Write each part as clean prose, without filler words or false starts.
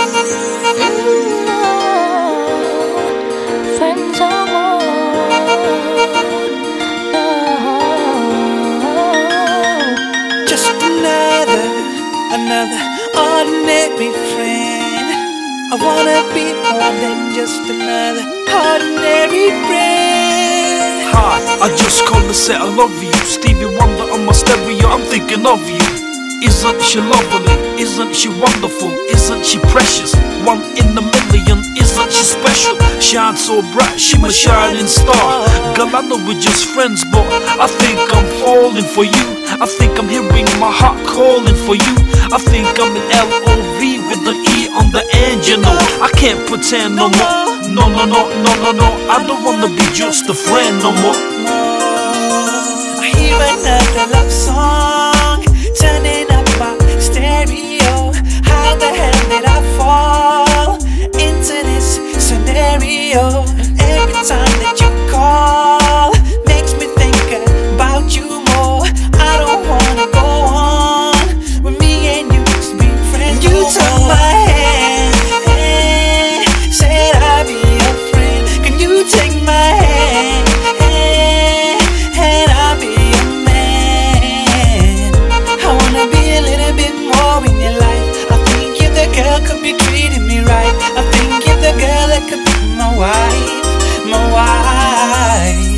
Friends are Just another ordinary friend. I wanna be more than just another ordinary friend. Hi, I just called to say I love you. Stevie Wonder on my stereo, I'm thinking of you. Isn't she lovely? Isn't she wonderful? Isn't she precious? One in a million, isn't she special? Shines so bright, she my shining star. Girl, I know we're just friends, but I think I'm falling for you. I think I'm hearing my heart calling for you. I think I'm in LOV with the E on the end, you know. I can't pretend no more. No, I don't wanna be just a friend no more. I hear another love song turning up my stereo. How the hell did I fall into this scenario? Every time that you call makes me think about you more. I don't wanna go on with me and you just be friends. You took my hand, said I'd be your friend. Can you take my hand, and I'll be your man? I wanna be a little bit more in your life. I think you're the girl could be treating me right. I think you're the girl that could be my wife, my wife.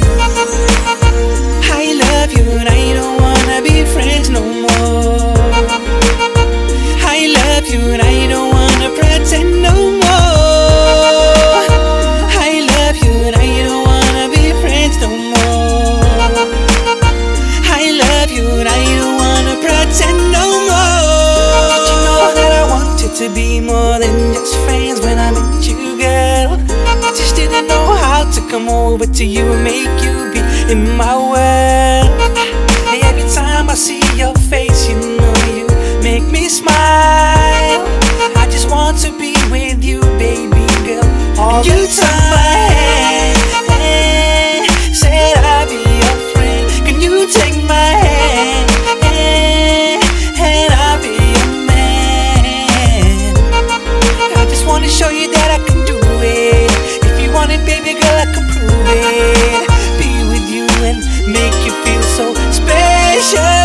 I love you and I don't wanna be friends no more. I love you and I don't wanna pretend no more. I love you and I don't wanna be friends no more. I love you and I don't wanna pretend no more. Did you know that I wanted to be more than just friends when I met you, girl? I just didn't know how to come over to you and make you be in my world. Every time I see your face, you know you make me smile. I just want to be with you, baby girl, all the time. My hand, said I'll be your friend. Can you take my hand, and I'll be your man? I just wanna show you that I can do it. If you want it, baby girl, I can prove it. Be with you and make you feel so special.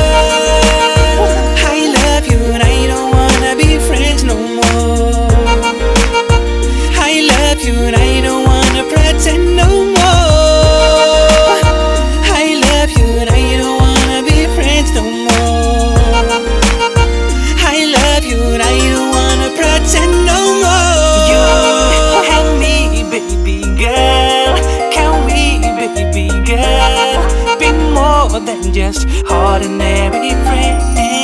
I love you and I don't wanna be friends no more. I love you and I don't wanna pretend no more. I love you and I don't wanna be friends no more. I love you and I don't wanna pretend no more. You and me, baby girl, can we, baby girl, be more than just ordinary friends?